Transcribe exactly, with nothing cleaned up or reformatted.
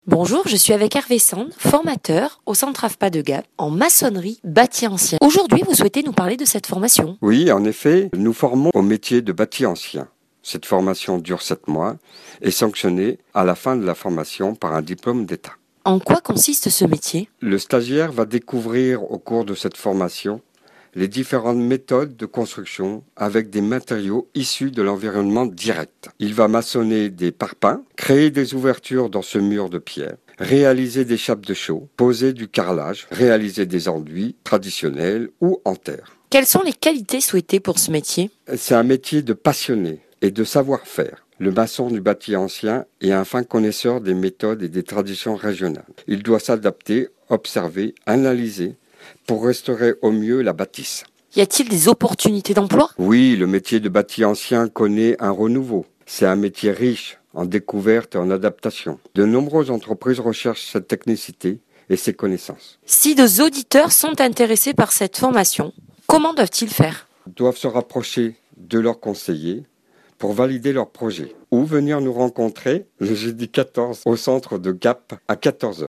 Bonjour, je suis avec Hervé Sand, formateur au Centre A F P A de Gap en maçonnerie bâti ancien. Aujourd'hui, vous souhaitez nous parler de cette formation. Oui, en effet, nous formons au métier de bâti ancien. Cette formation dure sept mois et est sanctionnée à la fin de la formation par un diplôme d'État. En quoi consiste ce métier ? Le stagiaire va découvrir au cours de cette formation les différentes méthodes de construction avec des matériaux issus de l'environnement direct. Il va maçonner des parpaings, créer des ouvertures dans ce mur de pierre, réaliser des chapes de chaux, poser du carrelage, réaliser des enduits traditionnels ou en terre. Quelles sont les qualités souhaitées pour ce métier ? C'est un métier de passionné et de savoir-faire. Le maçon du bâti ancien est un fin connaisseur des méthodes et des traditions régionales. Il doit s'adapter, observer, analyser pour restaurer au mieux la bâtisse. Y a-t-il des opportunités d'emploi ? Oui, le métier de bâti ancien connaît un renouveau. C'est un métier riche en découvertes et en adaptation. De nombreuses entreprises recherchent cette technicité et ces connaissances. Si nos auditeurs sont intéressés par cette formation, comment doivent-ils faire ? Ils doivent se rapprocher de leurs conseillers pour valider leur projet ou venir nous rencontrer le jeudi quatorze au centre de Gap à quatorze heures.